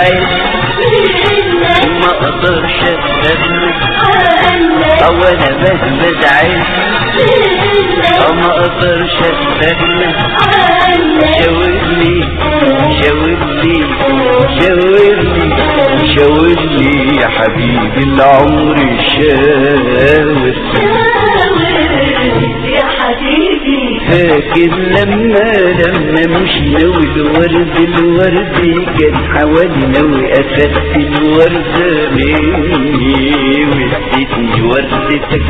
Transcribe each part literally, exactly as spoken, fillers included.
زعلت ما اقدرش استغنى او انا مهما زعلت ما اقدرش استغنى شاورني شاورني شاورني شاورني يا حبيبي العمر شاور يا حبيبي. فاكر لما لما مشنا والورد الورد كان حوالينا واخدت الوردة مني واديتني وردتك.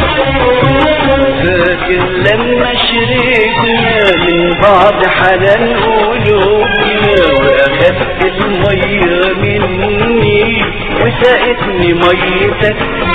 فاكر لما شريكنا من بعض حنان قلوبنا واخدت المية مني وسقتني ميتك.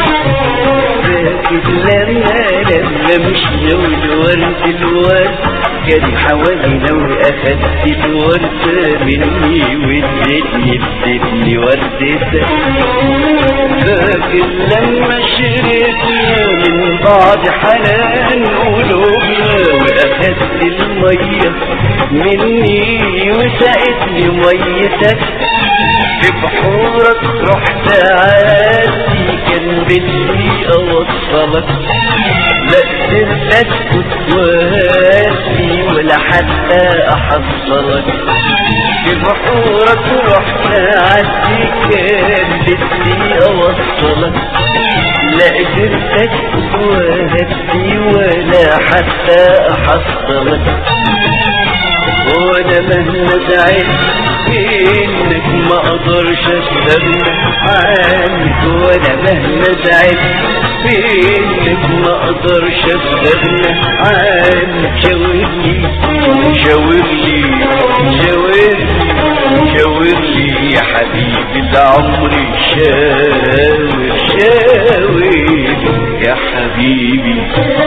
فاكر لما لما مشنا والورد الورد كان حوالينا واخدت الوردة مني واديتني اديتني وردتك. فاكر لما شريتنا من بعض حنان قلوبنا واخدت المية مني وسقتني ميتك. في بحورك رحت عادي كان بدي اوصلك لا قدرت اسكت وهاتي ولا حتى احصلك. في بحورك رحت عادي كان بدي اوصلك لا قدرت اسكت وهاتي ولا حتى احصلك. وانا مهما زعلت انك ما اقدرش استغنى عنك. وانا مهما زعلت انك ما اقدرش استغنى عنك. شاورني شاورني شاورني شاورني يا حبيبي العمر شاور شاور يا حبيبي.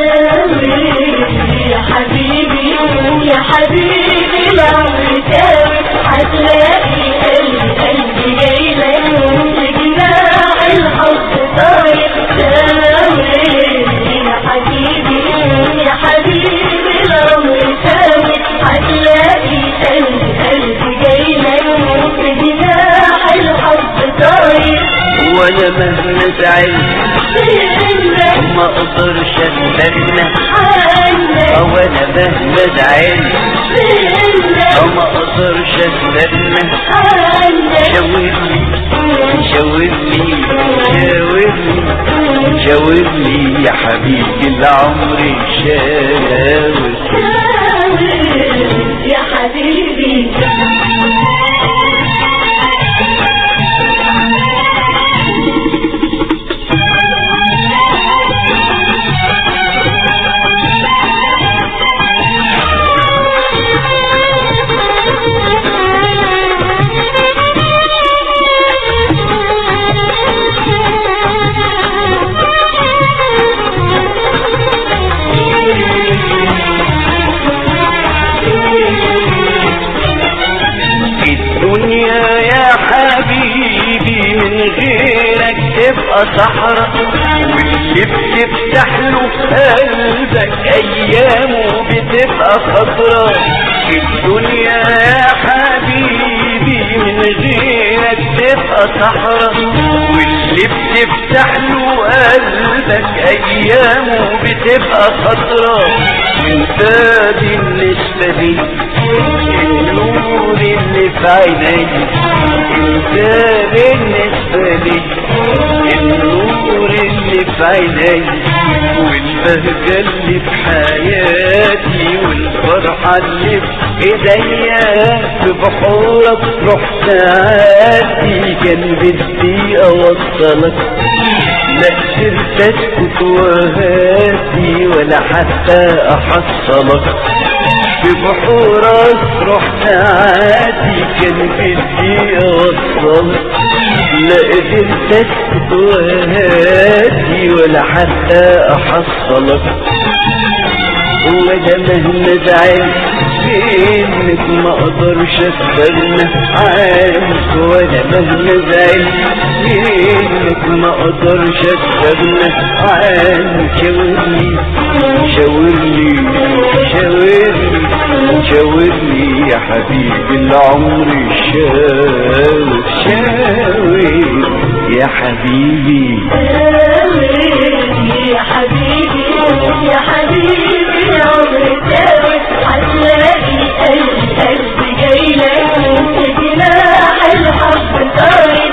يا حبيبي يا حبيبي العمر شاور هتلاقي قلبي قلبي جايلك بجناح الحب طاير شاور. يا حبيبي يا حبيبي العمر شاور هتلاقي قلبي قلبي جايلك بجناح الحب طاير. وانا مهما زعلت ما اقدرش استغنى عنك. وانا مهما زعلت ما اقدرش استغنى عنك. شاورني شاورني شاورني شاورني يا حبيبي العمر شاور يا حبيبي. تبقى صحراء واللي بتفتح له قلبك ايامه بتبقى خضرا. في الدنيا يا حبيبي من غيرك تبقى صحراء واللي بتفتح له قلبك ايامه بتبقى خضرا. وانت بالنسبة لي النور اللي في عيني. انت بالنسبة لي النور اللي في عيني والبهجة اللي في حياتي والفرحة اللي في ايديا. في بحورك رحت عادي كان بدي اوصلك لا قدرت اسكت وهاتي ولا حتى احصلك. في بحورك رحت عادي كان بدي اوصلك لا قدرت اسكت وهاتي ولا حتى احصلك. وانا مهما زعلت انك ما اقدرش استغنى عنك. وانا مهما زعلت انك منك ما اقدرش استغنى عنك. شاورني شاورني شاورني شاورني يا حبيبي العمر شاور شاور يا حبيبي يا حبيبي يا حبيبي العمر شاور هتلاقي قلبي قلبي جايلك بجناح الحب طاير.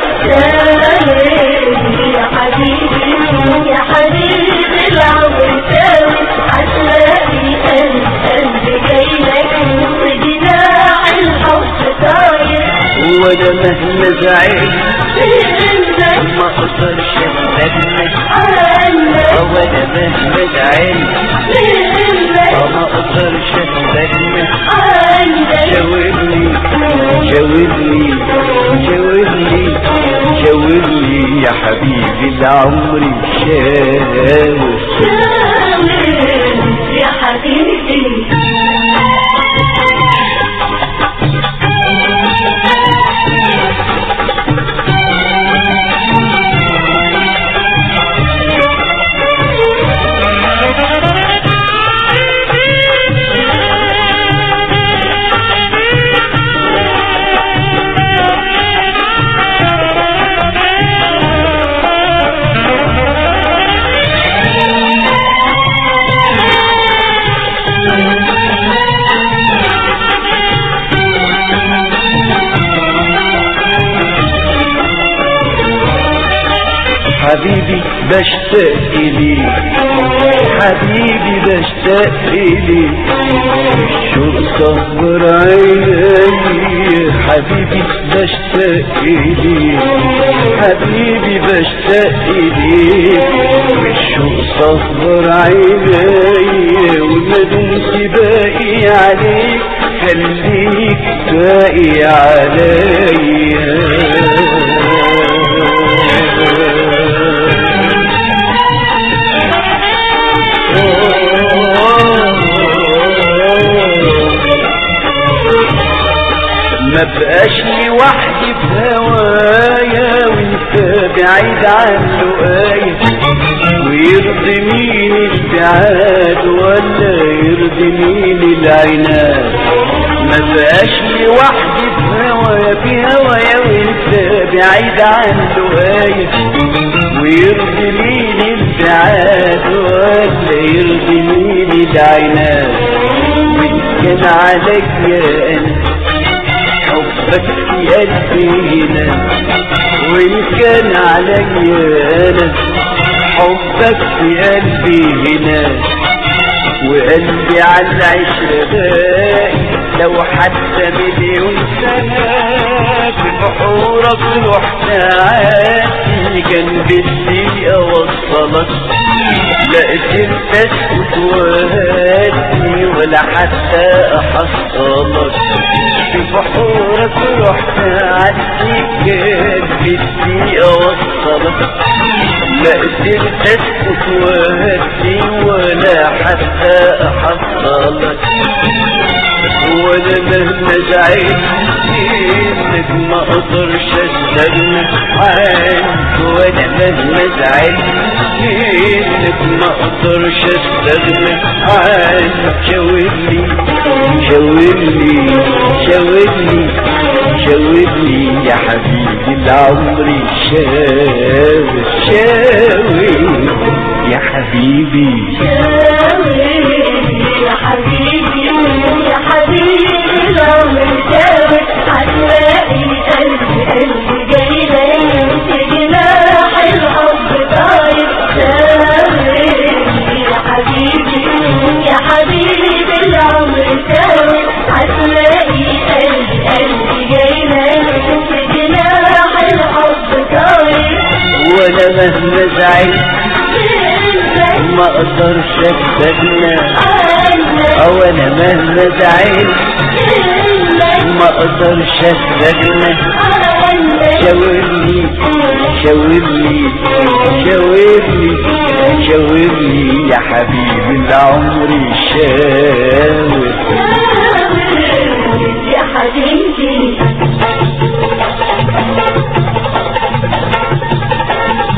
يا حبيبي يا حبيبي العمر شاور هتلاقي قلبي قلبي جايلك بجناح الحب طاير. وانا مهما زعلت ما اقدرش استغنى عنك. وانا مهما زعلت ما اقدرش استغنى عنك. شاورني شاورني شاورني شاورني يا حبيبي العمر شاور شاور يا حبيبي. حبيبي بشتاق إليك حبيبي بشتاق إليك الشوق صبر عيني. حبيبي بشتاق إليك حبيبي بشتاق إليك الشوق صبر عيني. وما دمت باقي عليك خليك باقي عليا. ما بقاش لوحدي في هوايا وانت بعيد عن لقايا. ويرضي مين الابتعاد ولا يرضي مين العناد. ما بقاش لوحدي في هوايا في هوايا وانت بعيد عن لقايا. ويرضي مين الابتعاد ولا يرضي مين العناد. وان كان عليا انا حبك في قلبي هنا. وإن كان عليا أنا حبك في قلبي هنا. وقلبي على العشرة باقي لو حتى مليون سنة. في بحورك رحت عادي كان بدي أوصلك. لا قدرت أسكت وهادي ولا حتى أحصلك. في بحورك رحت عادي كان بدي أوصلك. لا قدرت أسكت وهادي ولا حتى أحصلك. وانا مهما زعلت انك ما اقدرش استغنى عنك. وانا مهما زعلت انك ما اقدرش استغنى عنك. شاورني شاورني شاورني شاورني يا حبيبي العمر شاور شاور يا حبيبي. شاور يا حبيبي يا حبيبي العمر شاور هتلاقي قلبي قلبي جايلك بجناح الحب طاير. شاور يا حبيبي يا حبيبي العمر شاور هتلاقي قلبي قلبي جايلك بجناح الحب طاير. وانا مهما زعلت ما اقدرش استغنى. او انا مهما زعلت ما اقدرش استغنى. شاورني شاورني شاورني شاورني يا حبيبي العمر شاور يا حبيبي.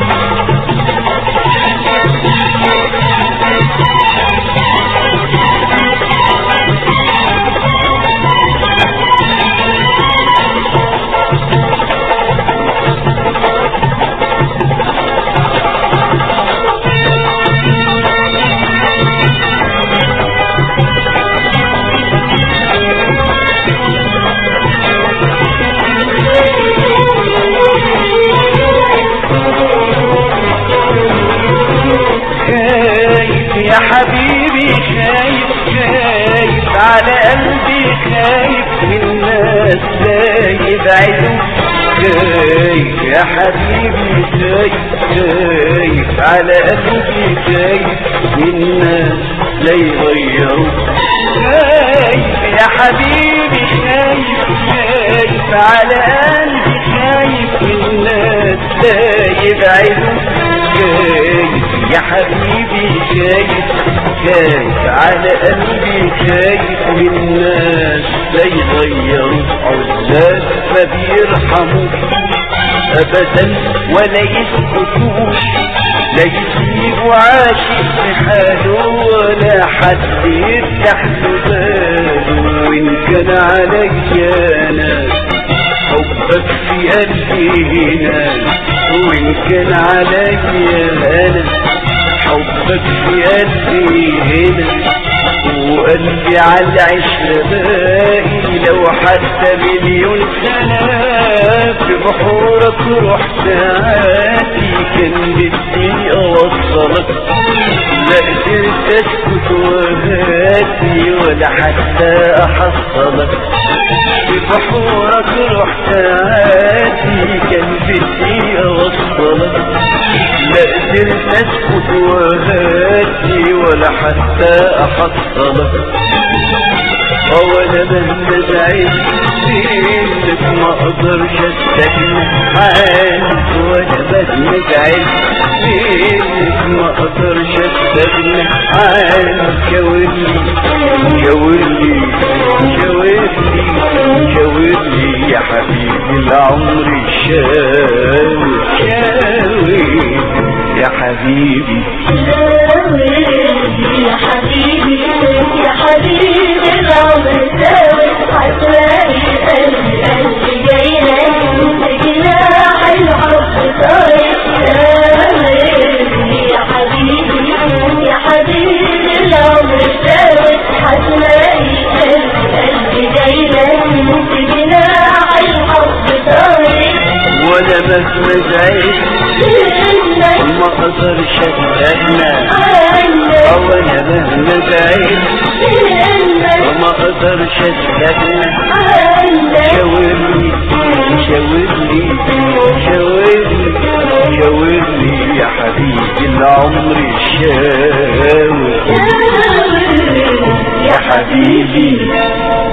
خايف من الناس لا يبعدوا، خايف يا حبيبي خايف خايف على قلبي خايف من الناس لا يغيروا، خايف يا حبيبي خايف خايف على قلبي خايف من الناس لا يبعدوا، خايف يا حبيبي خايف خايف على قلبي خايف من الناس لا يغيروا، عزاز ما بيرحموا ابدا ولا يسكتوش، لا يسيبوا عاشق في حاله ولا حد يفتح له باله، وان كان عليا انا حبك في قلبي هنا، وان كان عليا انا حبك في قلبي هنا، وقلبي على العشرة باقي لو حتى مليون سنة، في بحورك رحت عادي كان بدي اوصلك، لا قدرت اسكت وهاتي ولا حتى احصلك، في بحورك رحت عادي كان بدي اوصلك، لا قدرت اسكت وهاتي ولا حتى احصلك، وانا مهما زعلت منك ما اقدرش استغنى عنك، وانا مهما زعلت منك ما اقدرش استغنى عنك، شاورلي شاورلي شاورلي شاورلي يا حبيبي العمر الشاور شاور يا حبيبي يا حبيبي يا حبيبي العمر ساوي، هتلاقي قلبي قلبي جايلك بجناح الحب طاير، يا حبيبي يا حبيبي العمر ساوي، هتلاقي قلبي قلبي جايلك بجناح الحب طاير، وانا مهما زعلت ما اقدرش استغنى، وانا مهما زعلت ما اقدرش استغنى، شاورلي شاورلي شاورلي شاورلي يا حبيبي العمر الشاور يا حبيبي.